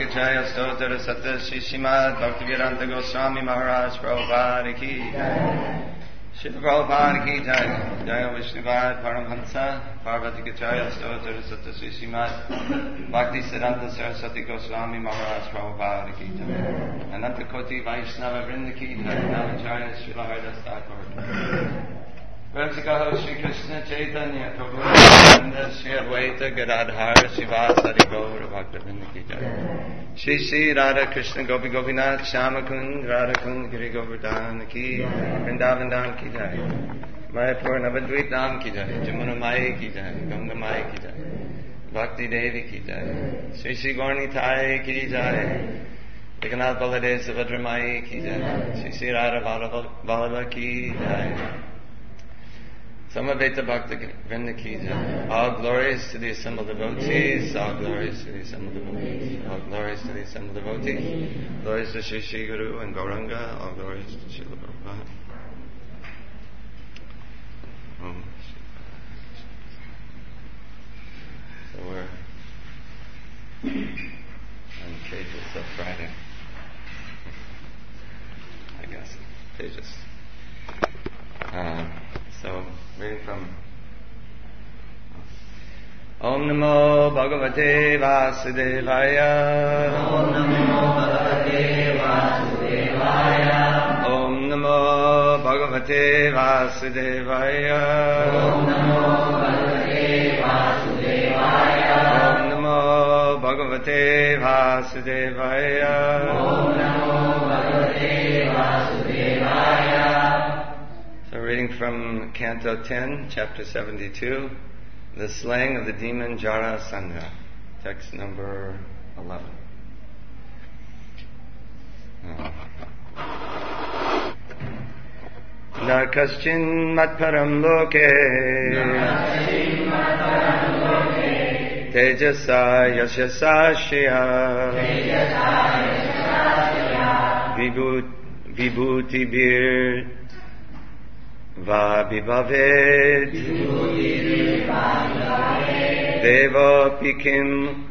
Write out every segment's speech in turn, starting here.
Jaya Stotra Satta Shri Srimad Bhaktivedanta Goswami Maharaj Prabhupada Ki Shri Prabhupada Ki Jaya Jaya Vishnuvad Paramhansa Parvati Ki Jaya Stotra Satta Shri Srimad Bhakti Siddhanta Saraswati Goswami Maharaj Prabhupada Ki Jaya Ananta Koti Vaishnava Vrinda Ki Jaya Namacharya Srila Haridas Thakur Vrajagaha Shri Krishna Chaitanya Prabhu Nityananda Shri Advaita Gadadhar Srivasadi Gaura Bhaktivinoda Ki Jai Shri Shri Radha Krishna Gopi Gopinath Shamakund Radha Kund Giri Govardhan Ki Vrindavan Dham Ki Jai Mayapur Navadvip Dham Ki Jai Jamuna Mai Ki Jai Ganga Mai Ki Jai Bhakti Devi Ki Jai Shri Shri Gaura Nitai Ki Jai Ekanath Baladev Subhadra Mai Ki Jai Shri Shri Radha Vallabha Ki Jai Samaveta Bhakta Vrinda Ki Jai. All glories to the assembled devotees. All glories to the assembled devotees. All glories to the assembled devotees. Glories to Shri Shri Guru and Gauranga. All glories to Srila Prabhupada. So we're on pages of Friday. I guess. Pages. So, reading from Om Namo Bhagavate Vasudevaya. Om Namo Bhagavate Vasudevaya. Om Namo Bhagavate Vasudevaya. Om Namo Bhagavate Vasudevaya. Om Namo Bhagavate Vasudevaya. Om Namo Bhagavate Vasudevaya. Reading from Canto 10, Chapter 72, The Slaying of the Demon Jarasandha, text number 11. Na kaschin matparam loke tejasa yashasa shriya vibhuti bir Vabhibhavet Deva Pikim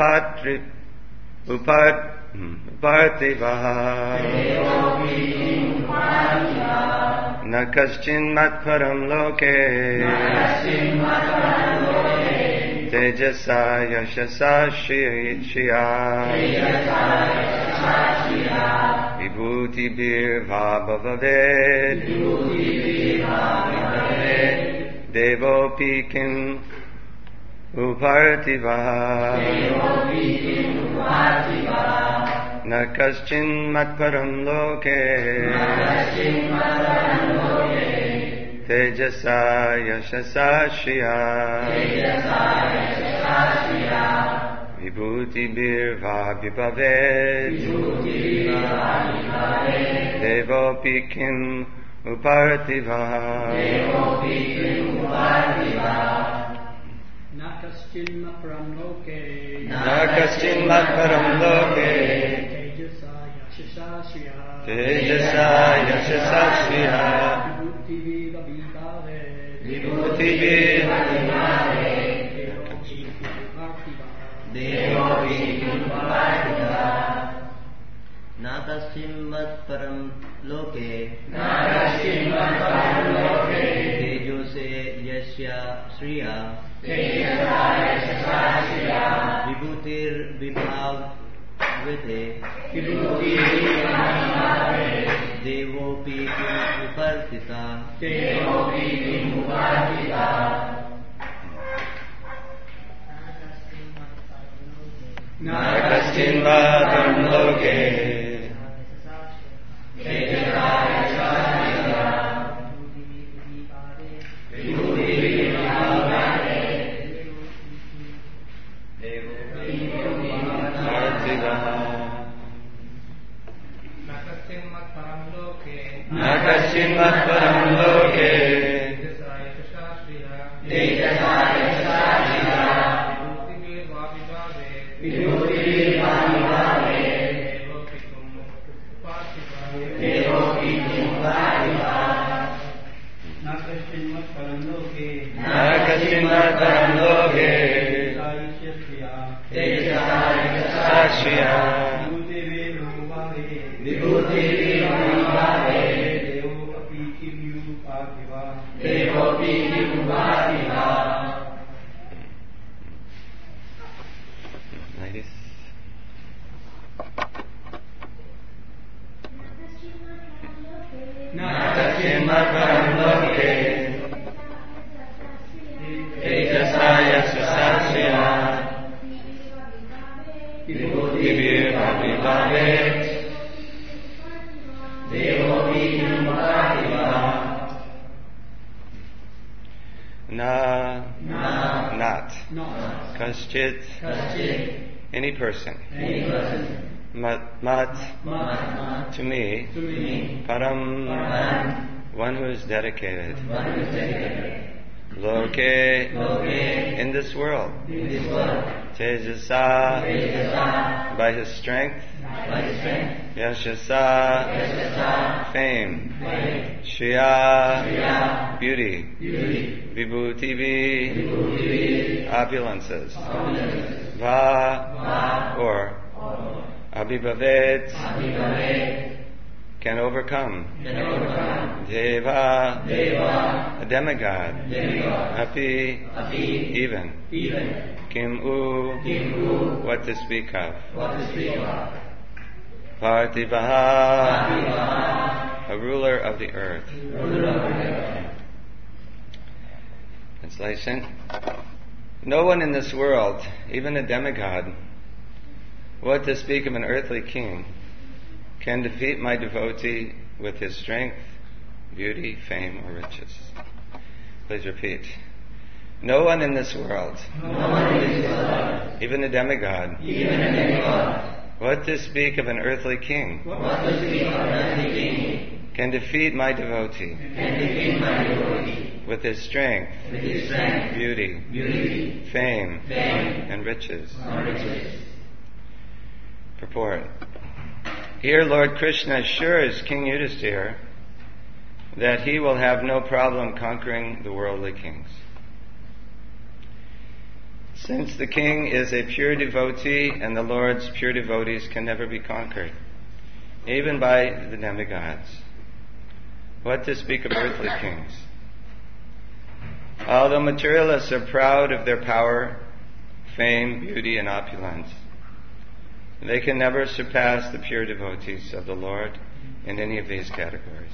Upartivaha Nakaschin Matparam Loke Tejasa Yashasa Shriya Vibhuti Bir Vabhavavet Devopi Kim Upartivaha Nakaschin Matparam Loke Tejasa Yashasa Shriya Vibhuti Bir Vabhibhavet Devopi Kim Upartivaha Nakaschin Matparam Loke Nakaschin Matparam Loke Tejasa Yashasa Shriya Tejasa Yashasa Shriya Vibhuti Bir Nakaschin Matparam Loke Tejo se Yashya Shriya Vibhutir Vibhav Vite Devopi Upartita Nakaschin Matparam Loke Nakaschin Matparam Loke Tejasa Yashasa Shriya Vibhuti Bir Vabhibhavet Shriya Vibhuti Vibhave Devopi Kimupativa. Ladies. Natachimakaram loke Tejasa Yasasasya Vibhuti Vibhave Devopi Kimupativa. Not. Kaschit. Any person. Mat. To me. Param. One who is dedicated. Loke. In this world. Tejasa. By his strength. Yashasa. Fame. Shriya. Beauty. Vibhuti. Opulences. Va. Or. Abhibhavet. Can overcome. Deva. A demigod. Api. Even. Kim U. What to speak of. Parthivaha. A ruler of the earth. Translation. No one in this world, even a demigod, what to speak of an earthly king, can defeat my devotee with his strength, beauty, fame, or riches. Please repeat. No one in this world, even a demigod, what to speak of an earthly king, can defeat my devotee with his strength, beauty, fame, and riches. Purport. Here Lord Krishna assures King Yudhisthira that he will have no problem conquering the worldly kings. Since the king is a pure devotee and the Lord's pure devotees can never be conquered, even by the demigods. What to speak of earthly kings? Although materialists are proud of their power, fame, beauty, and opulence, they can never surpass the pure devotees of the Lord in any of these categories.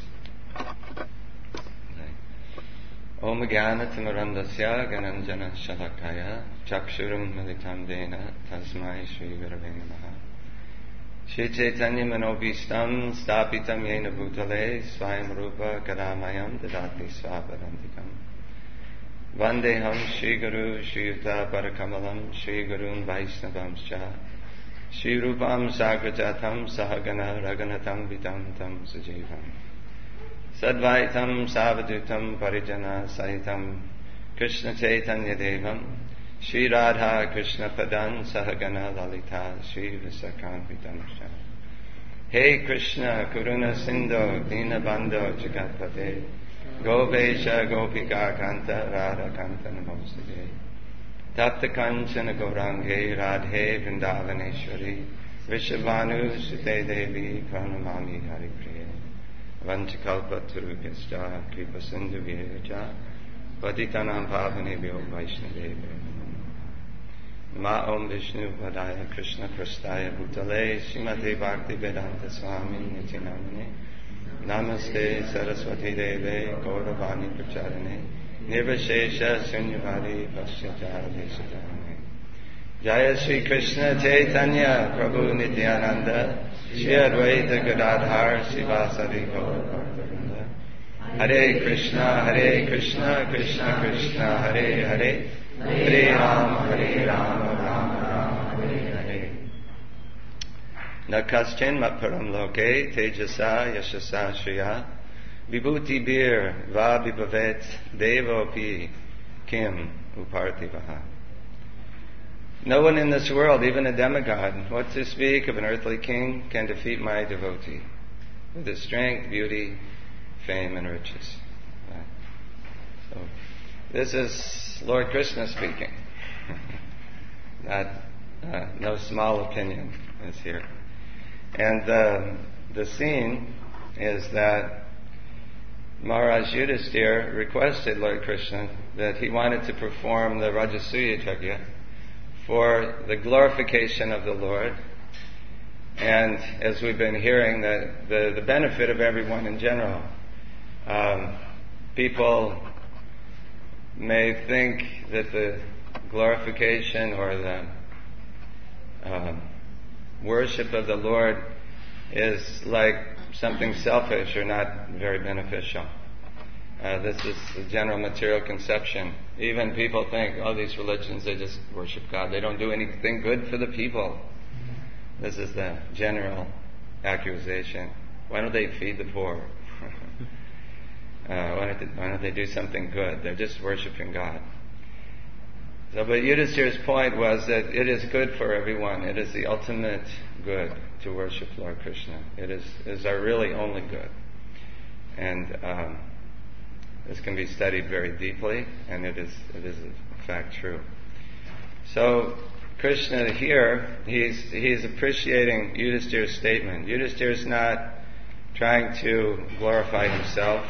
Om Jnana Timirandasya Gananjana Shalakaya Chakshuram Militam Dena Tasmai Shri Gurave Namaha Shri Chaitanya Manobhistam Stapitam Yena Bhutale Swayam Rupa Kadamayam Dadati Svaparantikam Vandeham Shri Guru Shri Yuta Parakamalam Shri Gurun Vaisnavamscha Shri Rupam Sagrajatam Sahagana Raganatam Vitam Tam Sujivam Sadvaitam Savadutam Parijana Sahitam Krishna Chaitanya Devam Shri Radha Krishna Padan Sahagana Lalita Shri Visakampitam Shah Hey Krishna Kuruna Sindho Dina Bandho Jagatpate Govesha Gopika Kanta Radha Kanta Namosade Tapta Kanchana Gaurange Radhe Vrindavaneshwari Rishabhanu Sute Devi Pranamami Hari Priya Vanchakalpa Turubhyascha Kripa Sindhu Viraja Patitanam Pavanebhyo Vaishnadevi Ma Om Vishnu Padaya Krishna Prastaya Bhutale Srimate Bhakti Vedanta Swami Nitinamane Namaste Saraswati Deve Gauravani Pracharane Nirvashesha Sunyavadi Paschachara Deshajarane Jaya Sri Krishna Chaitanya Prabhu Nityananda Shri Advaita Gadadhar Sivasadi Gaur Bhaktivinoda Hare Krishna Krishna Krishna Hare Hare Hare Rama Rama Rama Hare Hare Na kaschin matparam loke tejasa yashasa shriya vibhuti bir va vibhavet devopi kim uparthivaha. No one in this world, even a demigod, what to speak of an earthly king, can defeat my devotee with his strength, beauty, fame, and riches. So, this is Lord Krishna speaking. Not no small opinion is here. And the scene is that Maharaj Yudhisthira requested Lord Krishna that he wanted to perform the Rajasuya Yajna for the glorification of the Lord. And as we've been hearing, that the benefit of everyone in general. People may think that the glorification or the worship of the Lord is like something selfish or not very beneficial. This is the general material conception. Even people think, oh, these religions, they just worship God. They don't do anything good for the people. This is the general accusation. Why don't they feed the poor? Why don't they do something good? They're just worshiping God. So, but Yudhisthira's point was that it is good for everyone. It is the ultimate good to worship Lord Krishna. It is our really only good. And this can be studied very deeply, and it is in fact true. So Krishna here, he's appreciating Yudhisthira's statement. Yudhisthira's not trying to glorify himself,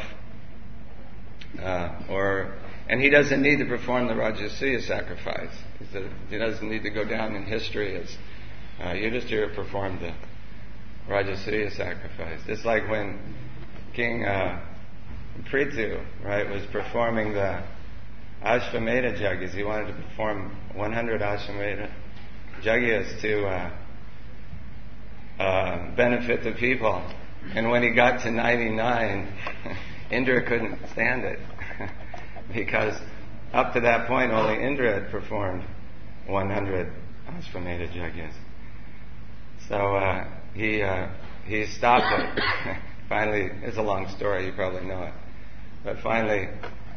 and he doesn't need to perform the Rajasuya sacrifice. He doesn't need to go down in history as Yudhisthira performed the Rajasuya sacrifice. It's like when King Prithu, right, was performing the Ashvamedha Yajnas. He wanted to perform 100 Ashvamedha Yajnas to benefit the people. And when he got to 99, Indra couldn't stand it. Because up to that point, only Indra had performed 100 Ashvamedha Yajnas. So he stopped it. Finally, it's a long story, you probably know it. But finally,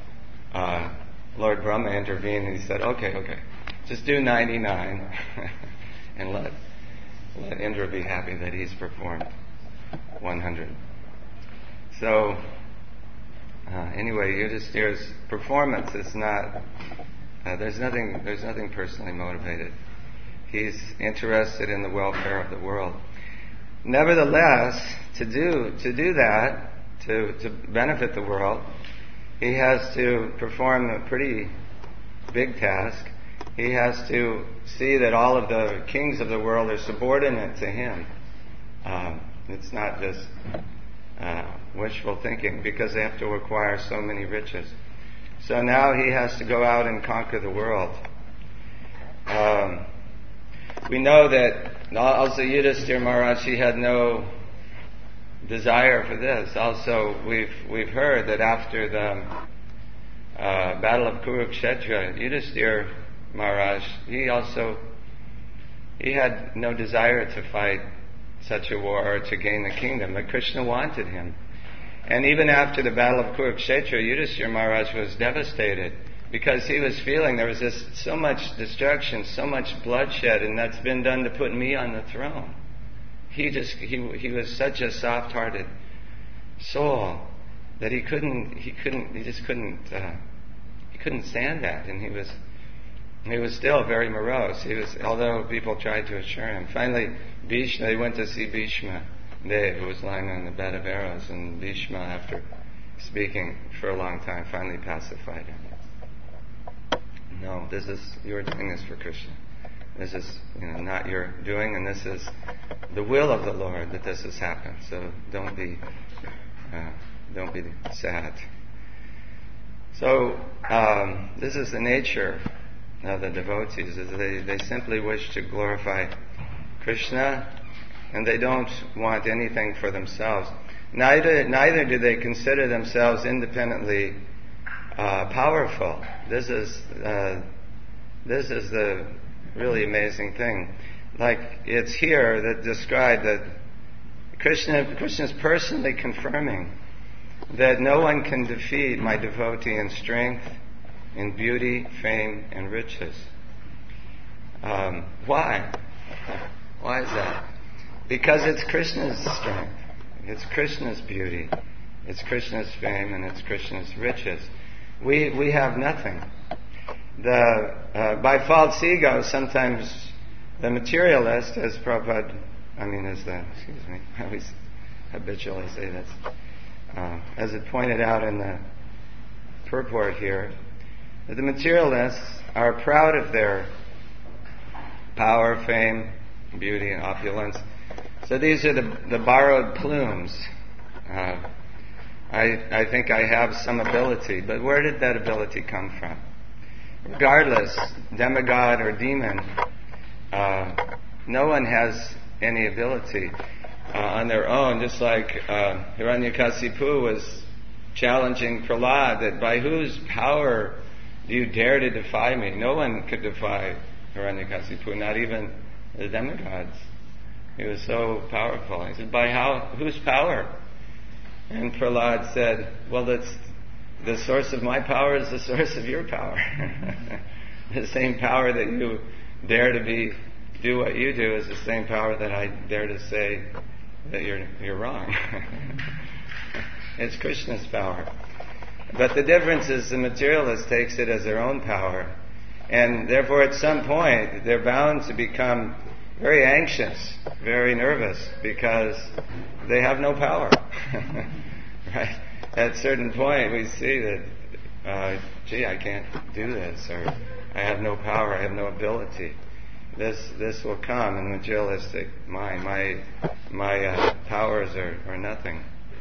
Lord Brahma intervened and he said, okay, just do 99 and let Indra be happy that he's performed 100. So, anyway, Yudhisthira's performance is not, there's nothing personally motivated. He's interested in the welfare of the world. Nevertheless, to do that, to benefit the world, he has to perform a pretty big task. He has to see that all of the kings of the world are subordinate to him. It's not just wishful thinking, because they have to acquire so many riches. So now he has to go out and conquer the world. We know that also Yudhisthira Maharaj, he had no desire for this. Also, we've heard that after the Battle of Kurukshetra, Yudhisthira Maharaj, he had no desire to fight such a war or to gain the kingdom, but Krishna wanted him. And even after the Battle of Kurukshetra, Yudhisthira Maharaj was devastated because he was feeling there was so much destruction, so much bloodshed, and that's been done to put me on the throne. He was such a soft-hearted soul that he couldn't stand that, and he was still very morose. Although people tried to assure him. Finally, they went to see Bhishma Dev, who was lying on the bed of arrows, and Bhishma, after speaking for a long time, finally pacified him. No, you're doing this for Krishna. This is, not your doing, and this is the will of the Lord that this has happened. So don't be sad. So this is the nature of the devotees. Is they simply wish to glorify Krishna, and they don't want anything for themselves. Neither do they consider themselves independently powerful. This is the really amazing thing. Like, it's here that described that Krishna's personally confirming that no one can defeat my devotee in strength, in beauty, fame, and riches. Why? Why is that? Because it's Krishna's strength, it's Krishna's beauty, it's Krishna's fame, and it's Krishna's riches. We have nothing. By false ego, sometimes The materialist, as Prabhupada, I always habitually say this, as it pointed out in the purport here, that the materialists are proud of their power, fame, beauty, and opulence. So these are the borrowed plumes. I think I have some ability, but where did that ability come from? Regardless, demigod or demon, no one has any ability on their own, just like Hiranyakasipu was challenging Prahlad, that by whose power do you dare to defy me? No one could defy Hiranyakasipu, not even the demigods. He was so powerful. He said, whose power? And Prahlad said, well, that's the source of my power is the source of your power. The same power that you dare to do what you do is the same power that I dare to say that you're wrong. It's Krishna's power. But the difference is the materialist takes it as their own power, and therefore at some point they're bound to become very anxious, very nervous, because they have no power. Right? At a certain point we see that, I can't do this, or I have no power, I have no ability. This will come in the materialistic mind. My powers are nothing.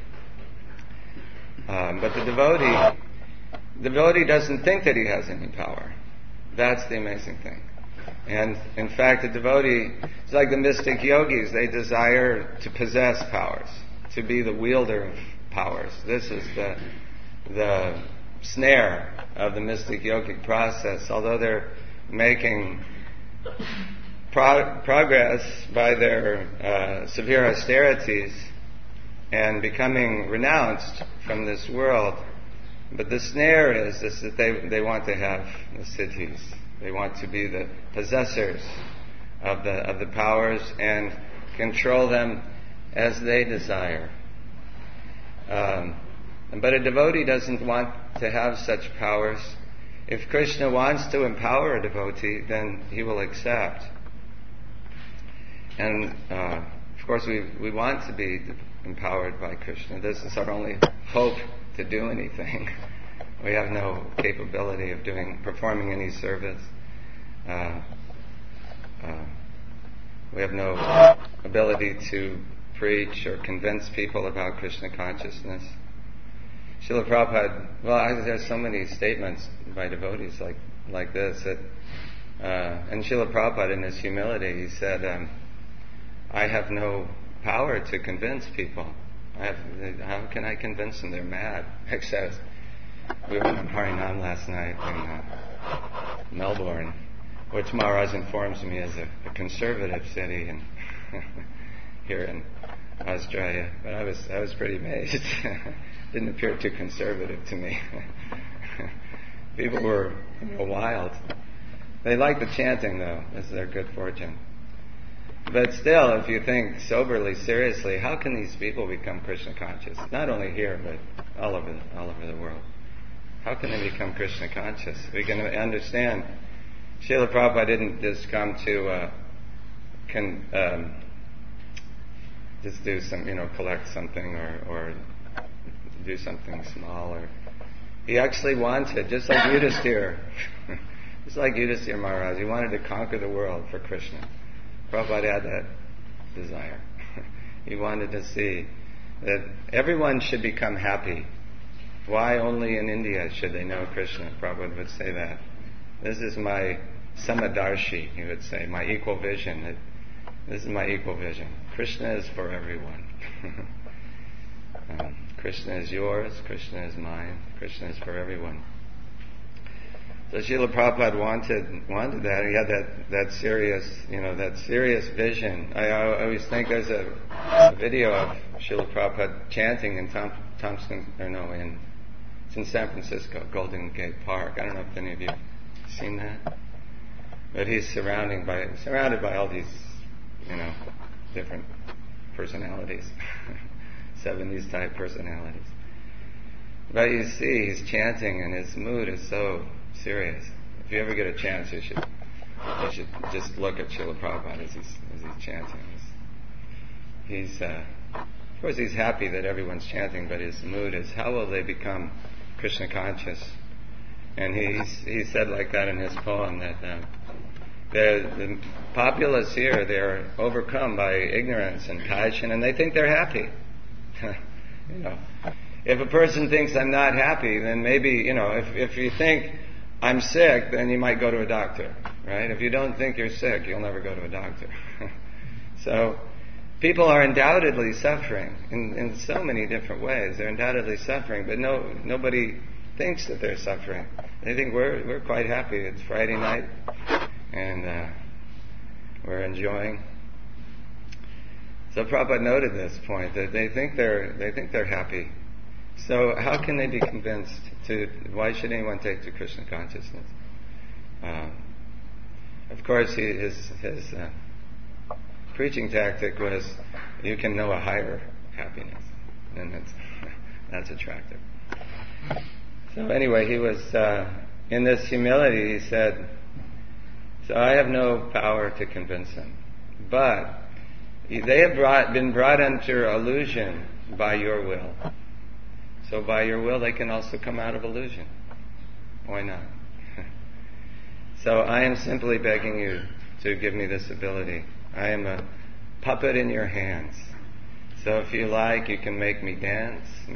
But the devotee doesn't think that he has any power. That's the amazing thing. And in fact, the devotee is like the mystic yogis. They desire to possess powers, to be the wielder of powers. This is the snare of the mystic yogic process. Although they're making progress by their severe austerities and becoming renounced from this world, but the snare is this, that they want to have the siddhis. They want to be the possessors of the powers and control them as they desire. But a devotee doesn't want to have such powers. If Krishna wants to empower a devotee, then he will accept. And of course we want to be empowered by Krishna. This is our only hope to do anything. We have no capability of performing any service. We have no ability to preach or convince people about Krishna consciousness. Srila Prabhupada, there's so many statements by devotees like this, that, and Srila Prabhupada in his humility, he said, I have no power to convince people. How can I convince them? They're mad. Except we went on Harinam last night in Melbourne, which Maharaj informs me is a conservative city here in Australia. But I was pretty amazed. Didn't appear too conservative to me. People were wild. They liked the chanting, though. This is their good fortune. But still, if you think soberly, seriously, how can these people become Krishna conscious? Not only here, but all over the world. How can they become Krishna conscious? We can understand. Srila Prabhupada didn't just come to just do some, collect something or do something small. He actually wanted, just like Yudhisthira, Maharaj, he wanted to conquer the world for Krishna. Prabhupada had that desire. He wanted to see that everyone should become happy. Why only in India should they know Krishna? Prabhupada would say that. This is my samadarshi, he would say, my equal vision. This is my equal vision. Krishna is for everyone. Krishna is yours, Krishna is mine, Krishna is for everyone. So Srila Prabhupada wanted that. He had that serious vision. I always think there's a video of Srila Prabhupada chanting in it's in San Francisco, Golden Gate Park. I don't know if any of you have seen that. But he's surrounded by all these, different personalities, 70s type personalities. But you see, he's chanting and his mood is so serious. If you ever get a chance, you should just look at Srila Prabhupada as he's chanting. Of course, he's happy that everyone's chanting, but his mood is, how will they become Krishna conscious? And he said like that in his poem that the populace here, they're overcome by ignorance and passion, and they think they're happy. If a person thinks I'm not happy, then maybe, if you think I'm sick, then you might go to a doctor, right? If you don't think you're sick, you'll never go to a doctor. So, people are undoubtedly suffering in so many different ways. They're undoubtedly suffering, but nobody thinks that they're suffering. They think we're quite happy. It's Friday night, and we're enjoying. So Prabhupada noted this point, that they think they're happy. So how can they be convinced why should anyone take to Krishna consciousness? Of course, his preaching tactic was, you can know a higher happiness, and that's attractive. So anyway, he was in this humility. He said, "So I have no power to convince them, but they have been brought under illusion by your will. So by your will, they can also come out of illusion. Why not? So I am simply begging you to give me this ability. I am a puppet in your hands. So if you like, you can make me dance as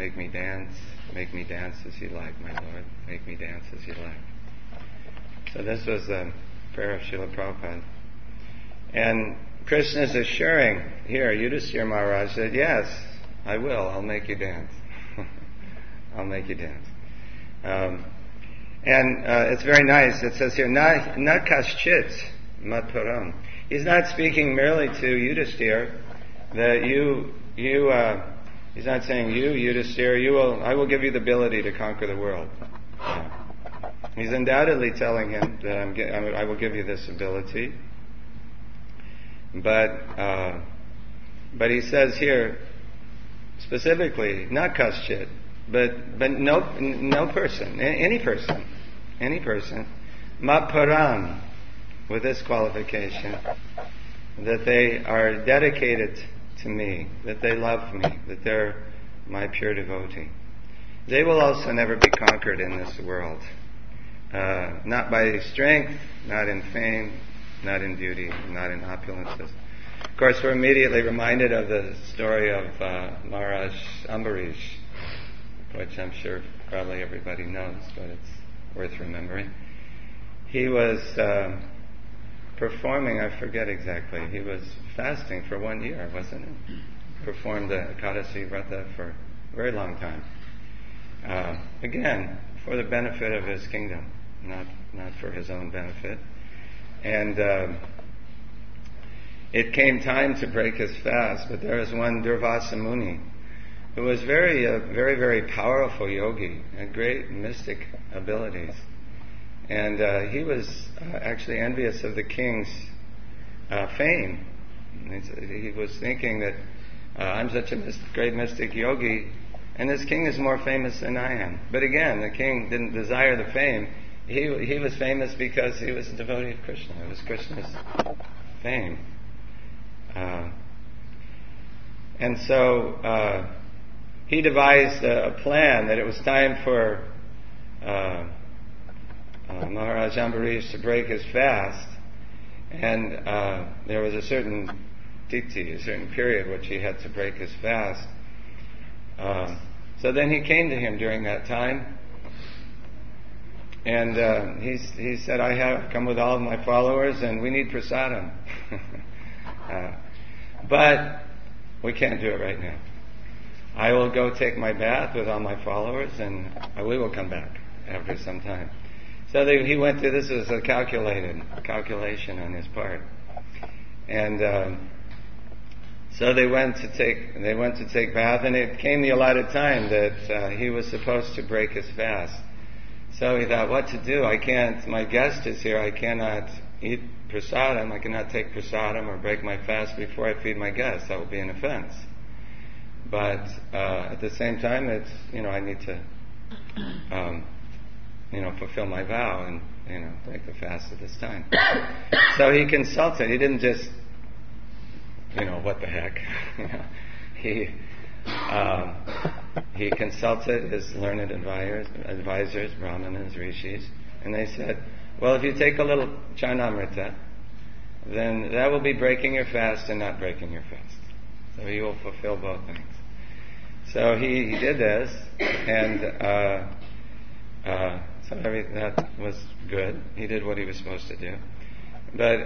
you like, my Lord. Make me dance as you like." So this was a prayer of Srila Prabhupada. And Krishna is assuring here, Yudhisthira Maharaj said, "Yes, I will. I'll make you dance." I'll make you dance. And it's very nice. It says here, "Na kaschit matparam." He's not speaking merely to Yudhisthira, that he's not saying, "You, Yudhisthira, I will give you the ability to conquer the world." He's undoubtedly telling him that I will give you this ability. But he says here specifically, not kaschit, but no person, any person, matparam, with this qualification, that they are dedicated to me, that they love me, that they're my pure devotee. They will also never be conquered in this world. Not by strength, not in fame, not in beauty, not in opulences. Of course, we're immediately reminded of the story of Maharaj Ambarish, which I'm sure probably everybody knows, but it's worth remembering. He was performing, I forget exactly, he was fasting for 1 year, wasn't it? Performed the Ekadasi Vrata for a very long time. Again, for the benefit of his kingdom, not for his own benefit. And it came time to break his fast, but there was one Durvasa Muni who was very, very powerful yogi, had great mystic abilities. And he was actually envious of the king's fame. He was thinking that I'm such a great mystic yogi, and this king is more famous than I am. But again, the king didn't desire the fame. He was famous because he was a devotee of Krishna. It was Krishna's fame. And so he devised a plan that it was time for Maharaj Ambarish to break his fast, and there was a certain titi, a certain period which he had to break his fast. So then he came to him during that time, and he said, "I have come with all of my followers, and we need prasadam, but we can't do it right now. I will go take my bath with all my followers, and we will come back after some time." So he went through, this was a calculation on his part. And so they went to take bath, and it came the allotted time that he was supposed to break his fast. So he thought, what to do? My guest is here, I cannot eat prasadam, I cannot take prasadam or break my fast before I feed my guest. That would be an offense. But at the same time, I need to fulfill my vow break the fast at this time. So he consulted. He didn't just, what the heck. He consulted his learned advisors, brahmanas, rishis, and they said, well, if you take a little charnamrita, then that will be breaking your fast and not breaking your fast. So you will fulfill both things. So he did this, and that was good. He did what he was supposed to do. But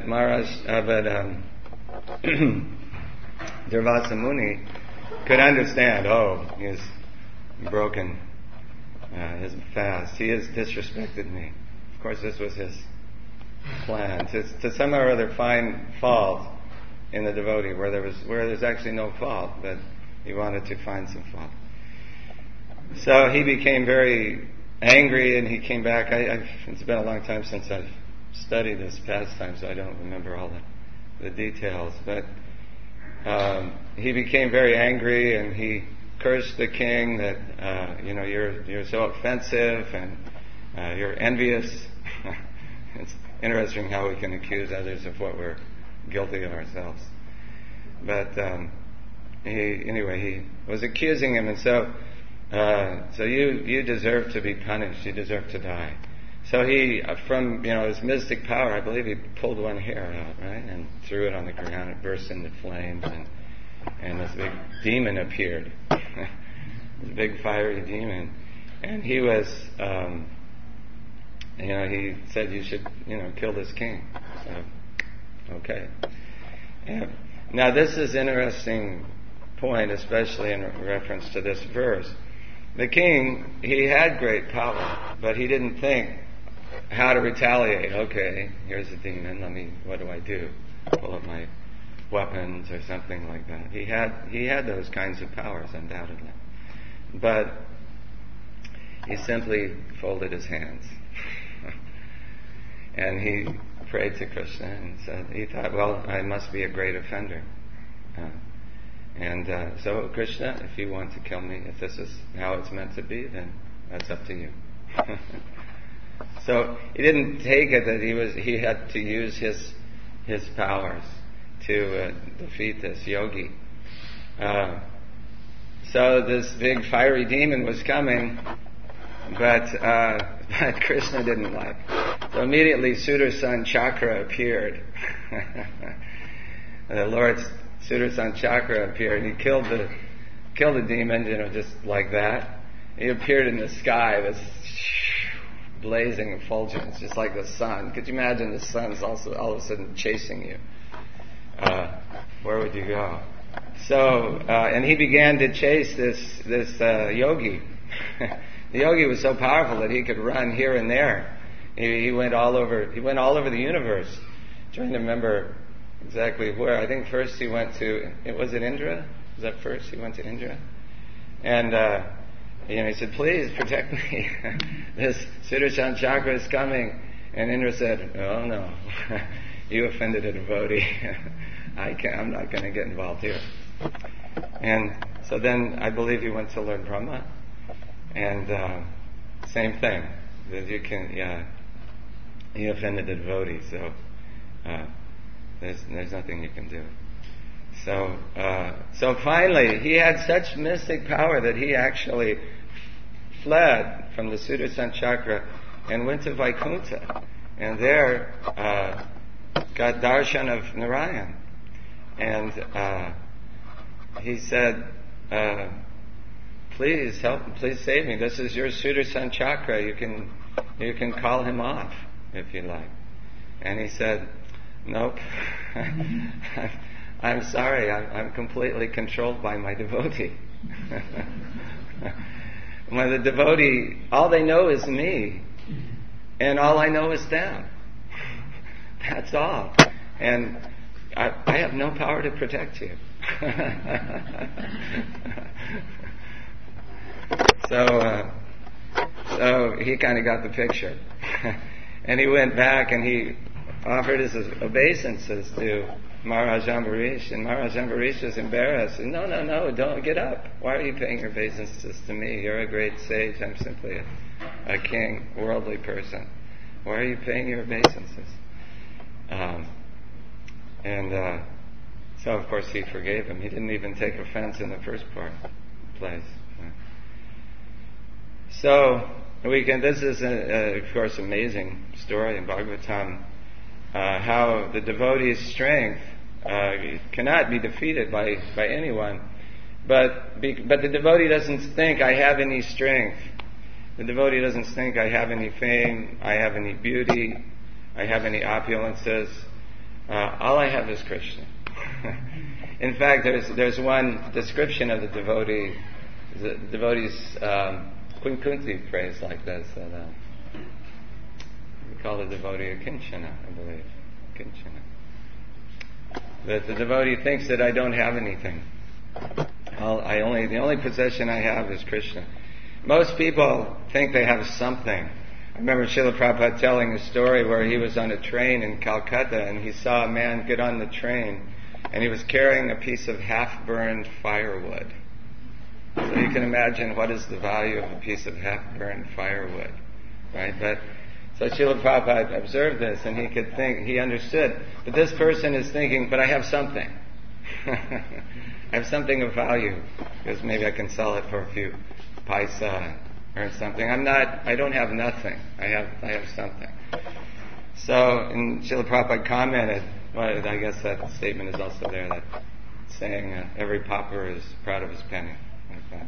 Durvasa Muni could understand, he's broken his fast. He has disrespected me. Of course, this was his plan, to somehow or other find fault in the devotee where there's actually no fault, but he wanted to find some fault. So he became very angry, and he came back. It's been a long time since I've studied this pastime, so I don't remember all the details, but he became very angry, and he cursed the king that you're so offensive, and you're envious. It's interesting how we can accuse others of what we're guilty of ourselves. But he was accusing him, and so you deserve to be punished. You deserve to die. So he, from his mystic power, I believe he pulled one hair out, right, and threw it on the ground. It burst into flames, and this big demon appeared, this big fiery demon, and he was, he said you should, kill this king. So, okay. Yeah. Now this is an interesting point, especially in reference to this verse. The king, he had great power, but he didn't think how to retaliate. Okay, here's a demon. What do I do? Pull up my weapons or something like that. He had those kinds of powers, undoubtedly, but he simply folded his hands and he prayed to Krishna and said, he thought, well, I must be a great offender. So Krishna, if you want to kill me, if this is how it's meant to be, then that's up to you. So he didn't take it that he had to use his powers to defeat this yogi. So this big fiery demon was coming, but Krishna didn't like. So immediately Sudarshan Chakra appeared. The Lord's Sudarshan Chakra appeared, and he killed the demon, just like that. He appeared in the sky, this blazing effulgence, just like the sun. Could you imagine the sun's also all of a sudden chasing you? Where would you go? So, and he began to chase this yogi. The yogi was so powerful that he could run here and there. He went all over the universe. I'm trying to remember exactly where. I think first he went to, was it Indra? Was that first? He went to Indra? And, he said, please protect me. This Sudarshan Chakra is coming. And Indra said, oh no, you offended a devotee. I'm not going to get involved here. And so then I believe he went to Lord Brahma. And same thing. That he offended the devotee. So there's nothing you can do. So finally, he had such mystic power that he actually fled from the Sudarshan Chakra and went to Vaikuntha, and there got darshan of Narayan. And he said, please save me. This is your Sudarshan Chakra. You can call him off if you like. And he said, nope. I'm sorry, I'm completely controlled by my devotee. When the devotee, all they know is me, and all I know is them. That's all. And I have no power to protect you. So he kind of got the picture. And he went back and he offered his obeisances to Maharaj Ambarish, and Maharaj Ambarish was embarrassed. And, no, don't get up. Why are you paying your obeisances to me? You're a great sage. I'm simply a king, worldly person. Why are you paying your obeisances? So of course he forgave him. He didn't even take offense in the first place. So this is of course amazing story in Bhagavatam, how the devotee's strength cannot be defeated by anyone, but the devotee doesn't think, I have any strength. The devotee doesn't think, I have any fame, I have any beauty, I have any opulences. All I have is Krishna. In fact, there's one description of the devotee. The devotee's Kunti phrase like this, that we call the devotee a kinchana, I believe. Kinchana. That the devotee thinks that I don't have anything. The only possession I have is Krishna. Most people think they have something. I remember Srila Prabhupada telling a story where he was on a train in Calcutta and he saw a man get on the train and he was carrying a piece of half-burned firewood. So you can imagine what is the value of a piece of half-burned firewood, right? So Srila Prabhupada observed this and he understood. But this person is thinking, but I have something. I have something of value because maybe I can sell it for a few paisa or something. I don't have nothing. I have something. So, and Srila Prabhupada commented, well, I guess that statement is also there, that saying every pauper is proud of his penny. Like that.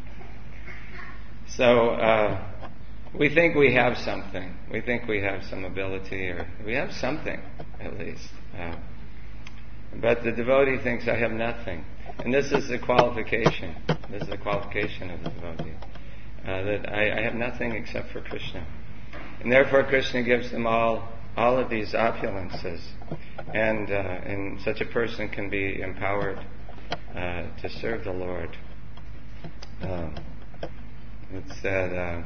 So, we think we have something. We think we have some ability, or we have something, at least. But the devotee thinks, I have nothing. And this is the qualification. This is the qualification of the devotee. That I have nothing except for Krishna. And therefore Krishna gives them all of these opulences. And such a person can be empowered to serve the Lord. It said,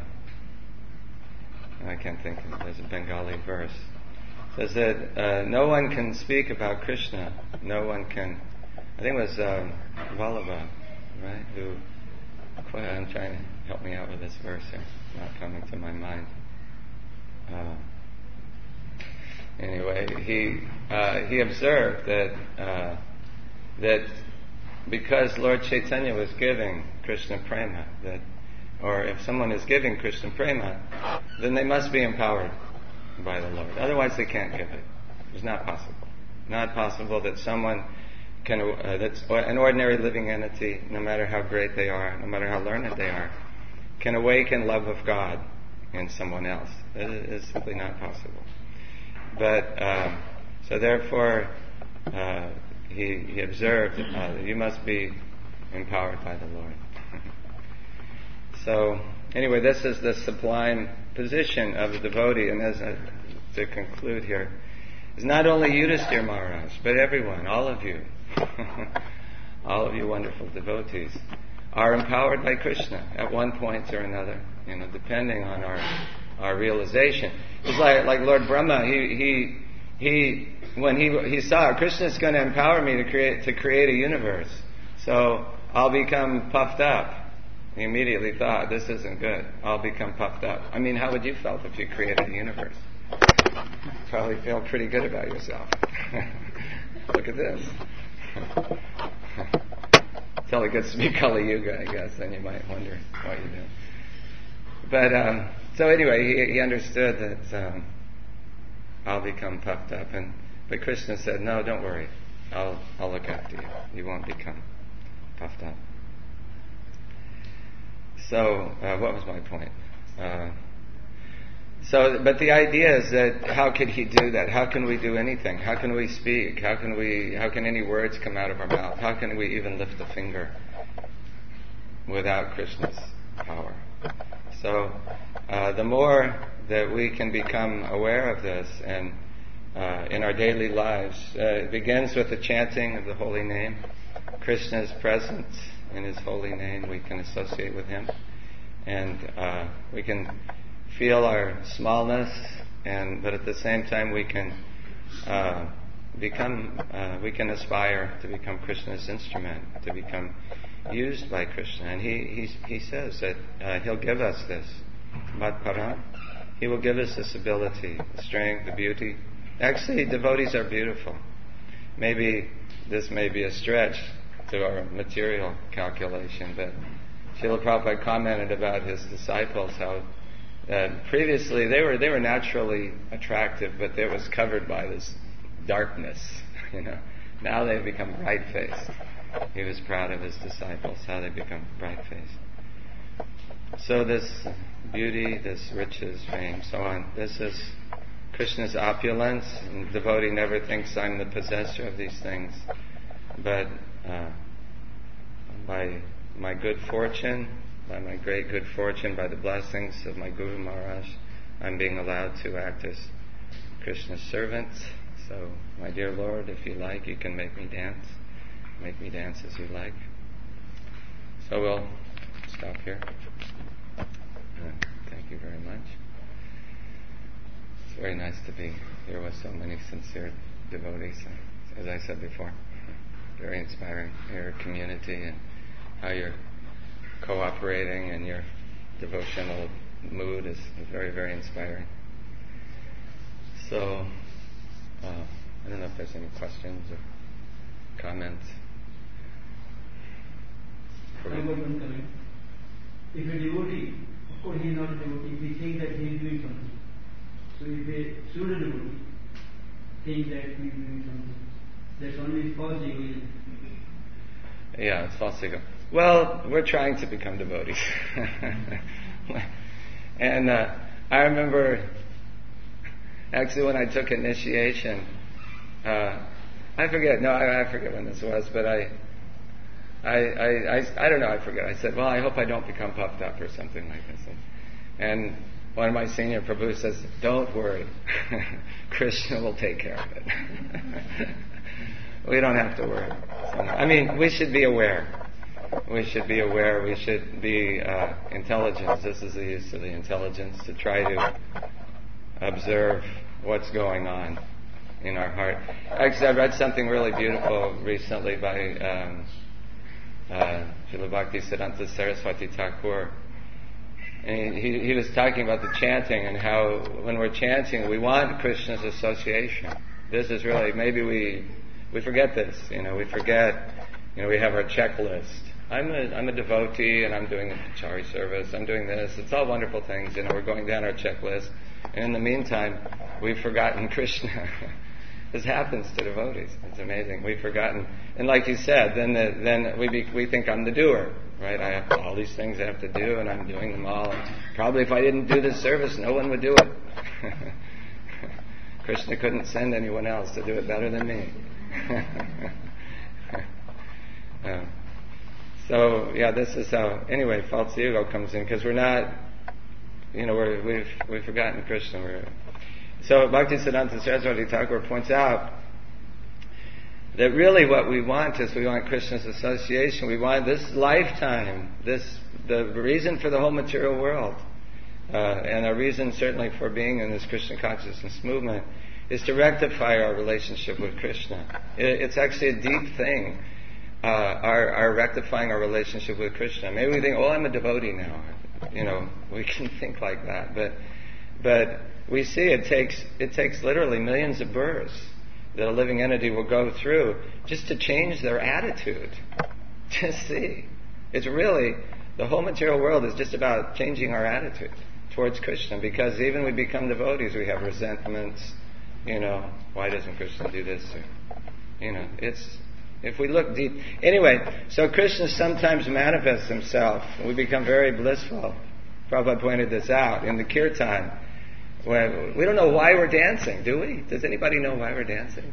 I can't think of it, there's a Bengali verse. It says that no one can speak about Krishna. No one can, I think it was Vallabha, right? I'm trying to help me out with this verse here. It's not coming to my mind. Anyway, he observed that because Lord Chaitanya was giving Krishna prema, or if someone is giving Krishna prema, then they must be empowered by the Lord. Otherwise, they can't give it. It's not possible. Not possible that someone that's an ordinary living entity, no matter how great they are, no matter how learned they are, can awaken love of God in someone else. It is simply not possible. But so therefore, he observed that you must be empowered by the Lord. So anyway, this is the sublime position of the devotee, and to conclude here, is not only Yudhisthira Maharaj, but everyone, all of you, all of you wonderful devotees, are empowered by Krishna at one point or another, depending on our realization. It's like Lord Brahma, when he saw Krishna's going to empower me to create a universe, so I'll become puffed up. He immediately thought, this isn't good. I'll become puffed up. I mean, how would you felt if you created a universe? Probably feel pretty good about yourself. Look at this. Until it gets to be Kali Yuga, I guess, then you might wonder what you do. But, so anyway, he understood that I'll become puffed up. But Krishna said, no, don't worry. I'll look after you. You won't become puffed up. So, what was my point? But the idea is that how could he do that? How can we do anything? How can we speak? How can any words come out of our mouth? How can we even lift a finger without Krishna's power? So, the more that we can become aware of this and in our daily lives, it begins with the chanting of the holy name. Krishna's presence in his holy name, we can associate with him, and we can feel our smallness, but at the same time we can aspire to become Krishna's instrument, to become used by Krishna. And he says that he'll give us this. Mat param He will give us this ability, the strength, the beauty. Actually, devotees are beautiful. Maybe this may be a stretch to our material calculation, but Srila Prabhupada commented about his disciples, how previously they were naturally attractive, but it was covered by this darkness, Now they've become bright-faced. He was proud of his disciples, how they become bright-faced. So this beauty, this riches, fame, so on, this is Krishna's opulence, and the devotee never thinks I'm the possessor of these things. But by my good fortune, by my great good fortune, by the blessings of my Guru Maharaj, I'm being allowed to act as Krishna's servant. So, my dear Lord, if you like, you can make me dance. Make me dance as you like. So we'll stop here. Thank you very much. It's very nice to be here with so many sincere devotees. As I said before, very inspiring, your community and how you're cooperating and your devotional mood is very, very inspiring. So, I don't know if there's any questions or comments. If a devotee, of course he is not a devotee, we think that he is doing something. So if a pseudo devotee thinks that he is doing something, that's only false ego. Yeah, it's false ego. Well, we're trying to become devotees. And I remember, actually when I took initiation, I forget when this was, but I don't know, I forget. I said, well, I hope I don't become puffed up or something like this. And one of my senior Prabhus says, don't worry, Krishna will take care of it. We don't have to worry. I mean, we should be aware. We should be aware. We should be intelligent. This is the use of the intelligence to try to observe what's going on in our heart. Actually, I read something really beautiful recently by Srila Bhaktisiddhanta Saraswati Thakur. And he was talking about the chanting and how when we're chanting, we want Krishna's association. This is really, maybe we forget this. We forget, we have our checklist. I'm a devotee and I'm doing the Pachari service. I'm doing this. It's all wonderful things. We're going down our checklist. And in the meantime, we've forgotten Krishna. This happens to devotees. It's amazing. We've forgotten. And like you said, then we think I'm the doer, right? I have all these things I have to do, and I'm doing them all. And probably if I didn't do this service, no one would do it. Krishna couldn't send anyone else to do it better than me. So yeah, this is how. Anyway, false ego comes in because we're not. We've forgotten Krishna. So Bhaktisiddhanta Saraswati Thakur points out that really what we want is we want Krishna's association. We want this lifetime, the reason for the whole material world, and our reason certainly for being in this Krishna consciousness movement is to rectify our relationship with Krishna. It's actually a deep thing, our rectifying our relationship with Krishna. Maybe we think, I'm a devotee now. We can think like that, but we see it takes literally millions of births that a living entity will go through just to change their attitude. Just see. It's really, the whole material world is just about changing our attitude towards Krishna, because even we become devotees, we have resentments, why doesn't Krishna do this? If we look deep. Anyway, so Krishna sometimes manifests himself. We become very blissful. Prabhupada pointed this out in the kirtan. When we don't know why we're dancing, do we? Does anybody know why we're dancing?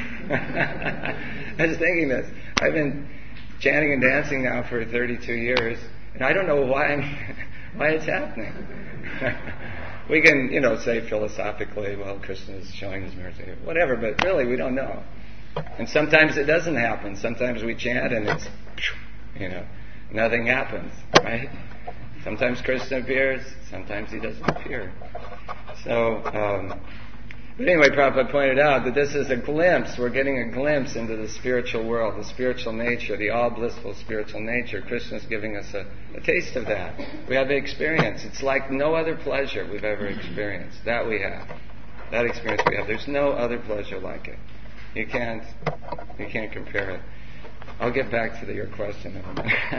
I was thinking this. I've been chanting and dancing now for 32 years, and I don't know why it's happening. We can, say philosophically, well, Krishna is showing his mercy, whatever, but really we don't know. And sometimes it doesn't happen. Sometimes we chant and it's, nothing happens, right? Sometimes Krishna appears, sometimes he doesn't appear. So, But anyway, Prabhupada pointed out that this is a glimpse. We're getting a glimpse into the spiritual world, the spiritual nature, the all-blissful spiritual nature. Krishna's giving us a taste of that. We have the experience. It's like no other pleasure we've ever experienced. That we have. That experience we have. There's no other pleasure like it. You can't compare it. I'll get back to your question in a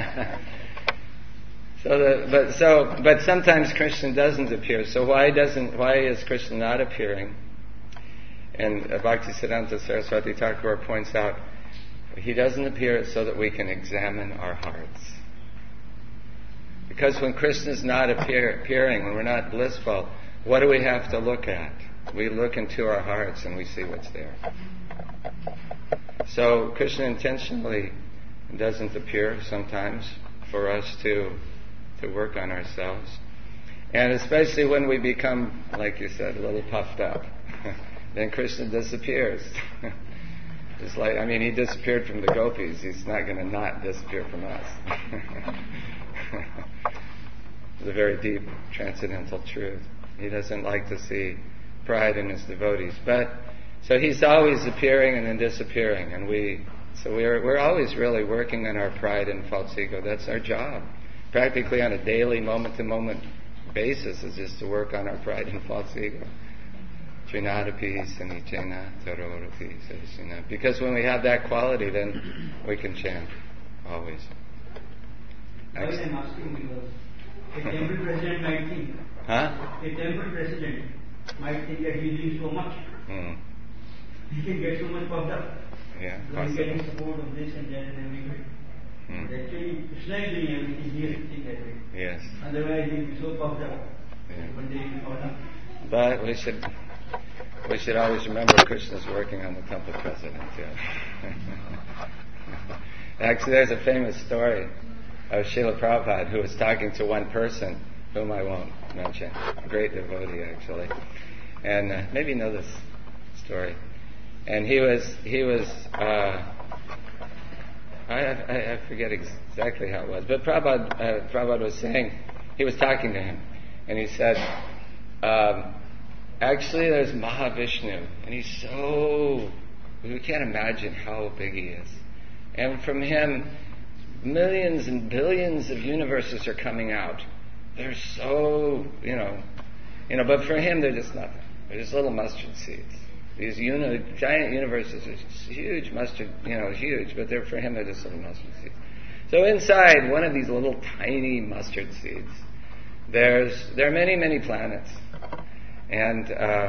minute. But sometimes Krishna doesn't appear. So why is Krishna not appearing? And Bhaktisiddhanta Saraswati Thakur points out, he doesn't appear so that we can examine our hearts. Because when Krishna's not appearing, when we're not blissful, what do we have to look at? We look into our hearts and we see what's there. So Krishna intentionally doesn't appear sometimes for us to work on ourselves. And especially when we become, like you said, a little puffed up. Then Krishna disappears. It's like, he disappeared from the gopis. He's not going to not disappear from us. It's a very deep, transcendental truth. He doesn't like to see pride in his devotees. So he's always appearing and then disappearing. And we're always really working on our pride and false ego. That's our job. Practically on a daily, moment-to-moment basis is just to work on our pride and false ego. Because when we have that quality, then we can chant always. I'm asking because a temple president might think. A temple president might think that he's doing so much. He can get so much puffed up. Yeah. So he's getting support of this and that and everything. But actually, Krishna is doing everything. He has to think that way. Yes. Otherwise, he'll be so puffed up. Yeah. One day he'll be caught up. But we should always remember Krishna's working on the temple president. Yeah. Actually, there's a famous story of Srila Prabhupada who was talking to one person whom I won't mention, a great devotee actually, and maybe you know this story. And he was I forget exactly how it was, but Prabhupada was saying, he was talking to him, and he said, actually there's Mahavishnu, and he's we can't imagine how big he is. And from him, millions and billions of universes are coming out. They're so, but for him they're just nothing. They're just little mustard seeds. These giant universes are huge, huge, but for him they're just little mustard seeds. So inside one of these little tiny mustard seeds, there are many, many planets, and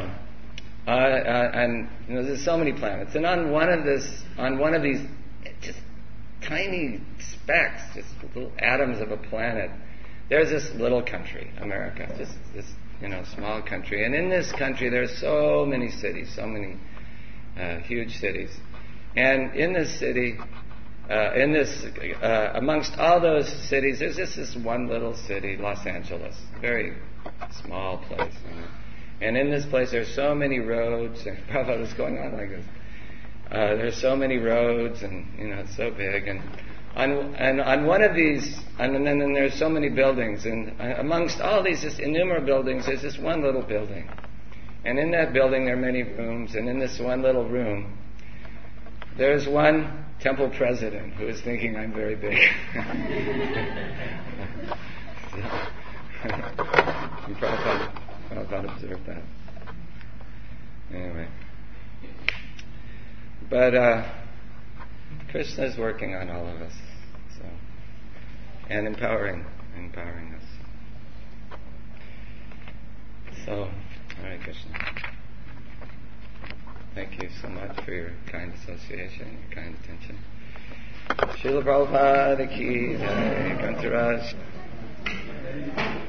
there's so many planets. And on one of these just tiny specks, just little atoms of a planet, there's this little country, America, just this small country. And in this country there's so many cities, so many huge cities. And in this city, amongst all those cities, there's just this one little city, Los Angeles, very small place. And in this place there's so many roads, and Prabhupada was going on like this. There's so many roads, and it's so big, and on one of these, and then there's so many buildings, and amongst all these just innumerable buildings, there's this one little building, and in that building there are many rooms, and in this one little room, there's one temple president who is thinking, I'm very big. Prabhupada observed that. Anyway. But Krishna is working on all of us, and empowering us. So, all right, Krishna. Thank you so much for your kind association, your kind attention. Srila Prabhupada ki jai, Kantaraj.